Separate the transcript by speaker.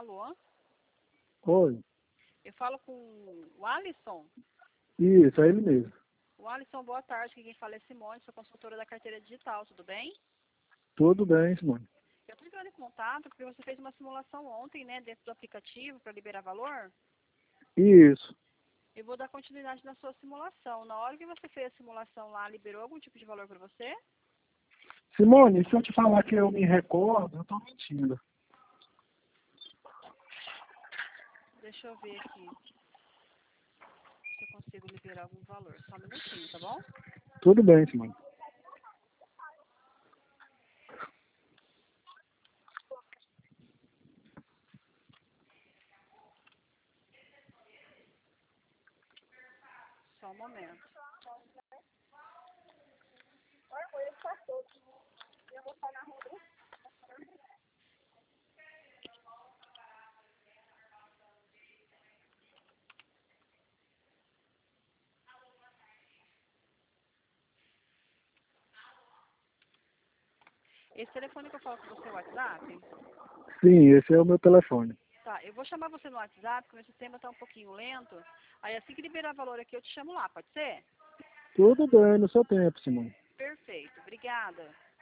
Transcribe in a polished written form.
Speaker 1: Alô?
Speaker 2: Oi.
Speaker 1: Eu falo com o Alisson.
Speaker 2: Isso, é ele mesmo.
Speaker 1: O Alisson, boa tarde. Aqui quem fala é Simone, sou consultora da carteira digital, tudo bem?
Speaker 2: Tudo bem, Simone.
Speaker 1: Eu estou entrando em contato porque você fez uma simulação ontem, né, dentro do aplicativo para liberar valor.
Speaker 2: Isso.
Speaker 1: Eu vou dar continuidade na sua simulação. Na hora que você fez a simulação lá, liberou algum tipo de valor para você?
Speaker 2: Simone, se eu te falar que eu me recordo, eu tô mentindo.
Speaker 1: Deixa eu ver aqui se eu consigo liberar algum valor. Só um minutinho, tá bom?
Speaker 2: Tudo bem, Simone.
Speaker 1: Só um momento. Esse telefone que eu falo com você é o WhatsApp?
Speaker 2: Sim, esse é o meu telefone.
Speaker 1: Tá, eu vou chamar você no WhatsApp, porque o meu sistema tá um pouquinho lento. Aí assim que liberar valor aqui, eu te chamo lá, pode ser?
Speaker 2: Tudo bem, no seu tempo, Simone.
Speaker 1: Perfeito, obrigada.